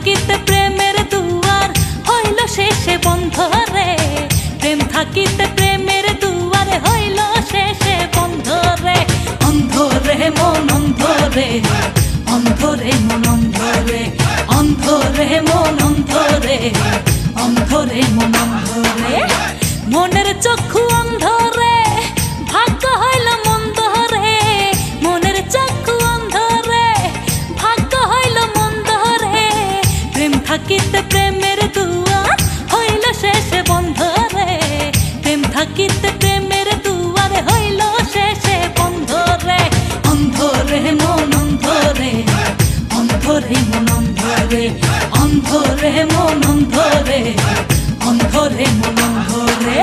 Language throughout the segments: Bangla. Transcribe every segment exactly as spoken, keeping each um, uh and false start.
থাকিতে প্রেমের দুয়ার হইল শেষে বন্ধ রে। প্রেম থাকিতে প্রেমের দুয়ার হইল শেষে বন্ধ রে। অন্ধ রে মন অন্ধ রে, অন্ধ রে মন অন্ধ রে, অন্ধ রে মন অন্ধ রে, অন্ধ রে মন অন্ধ রে। মনের চক্ষু অন্ধ রে, ভাগ্য হইল মন্দ রে। মনের চক্ষু অন্ধ রে, ভাগ্য হইল মন্দ রে। প্রেম থাকিতে প্রেমের দুয়ার হইল শেষে বন্ধ রে। প্রেম থাকিতে প্রেমের দুয়ার হইল শেষে বন্ধ রে। অন্ধ রে মন অন্ধ রে, অন্ধ রে মন অন্ধ রে, অন্ধ রে মন অন্ধ রে, অন্ধ রে মন অন্ধ রে।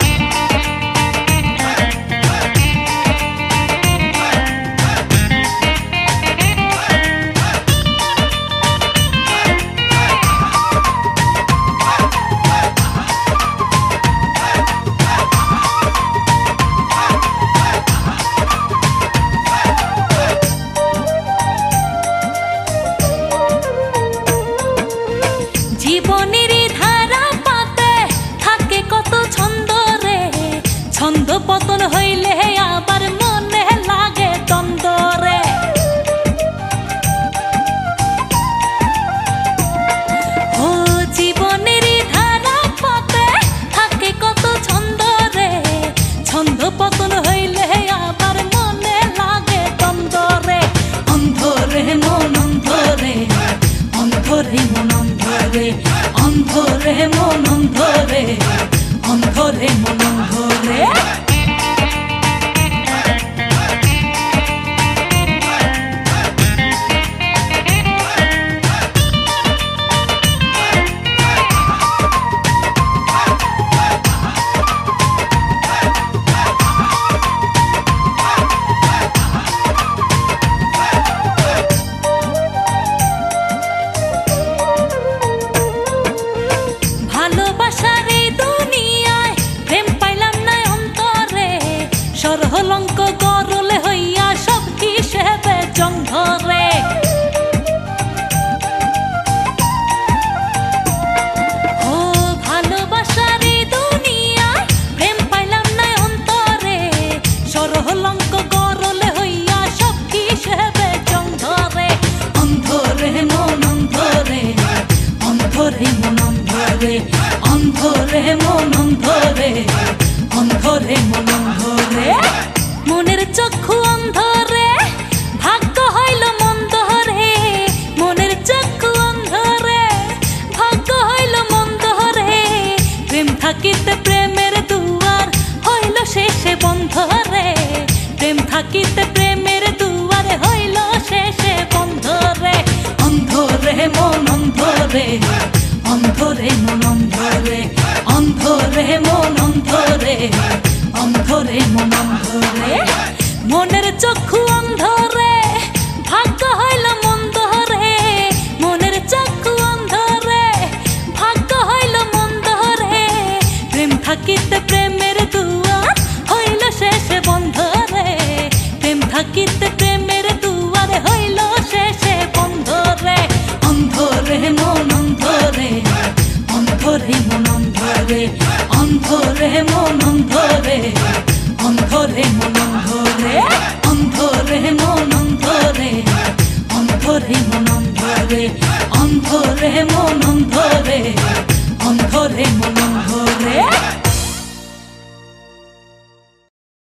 জীবনেরই ধারা পাতে থাকে কত ছন্দ রে। ছন্দ পতন হইলে আবার মনে লাগে দ্বন্দ্ব রে। ও জীবনেরই ধারা পাতে থাকে কত ছন্দ রে। ছন্দ পতন হইলে আবার মনে লাগে দ্বন্দ্ব রে। অন্ধ রে মন অন্ধ রে, অন্ধ রে মন অন্ধ রে, অন্ধ রে মন অন্ধ রে, অন্ধ রে মন অন্ধ রে। ভালোবাসার এই দুনিয়ায় প্রেম পাইলাম না অন্তরে। সরহলঙ্ক গরলে হইয়া সব হিসেবে জং ধরে। ও ভালোবাসার এই দুনিয়ায় প্রেম পাইলাম না অন্তরে। সরহলঙ্ক গরলে হইয়া সব হিসেবে জং ধরে। অন্ধ রে মন অন্ধ রে, অন্ধ রে মন অন্ধ রে, অন্ধ রে মন অন্ধ রে, অন্ধ রে মন অন্ধ রে। মনের চক্ষু অন্ধ রে, ভাগ্য হইল মন্দ রে। মনের চক্ষু অন্ধ রে, ভাগ্য হইল মন্দ রে। প্রেম থাকিতে প্রেমের দুয়ার হইল শেষে বন্ধ রে। প্রেম থাকিতে প্রেমের দুয়ার হইল শেষে বন্ধ রে। অন্ধ রে মন অন্ধ রে, অন্ধ রে মন অন্ধ রে, অন্ধ রে মন অন্ধ রে, অন্ধ রে মন অন্ধ রে। মনের চক্ষু অন্ধ রে, ভাগ্য হইল মন্দ রে। মনের চক্ষু অন্ধ রে, ভাগ্য হইল মন্দ রে। প্রেম থাকিতে প্রেমের দুয়ার হইল শেষে বন্ধ রে। প্রেম থাকিতে প্রেমের দুয়ার হইল শেষে বন্ধ রে। অন্ধ রে মন অন্ধ রে, অন্ধ রে মন অন্ধ রে, অন্ধ রে মন অন্ধ রে, অন্ধ রে মন অন্ধ রে। অন্ধ রে মন অন্ধ রে, অন্ধ রে মন অন্ধ রে, অন্ধ রে মন অন্ধ রে, অন্ধ রে মন অন্ধ রে।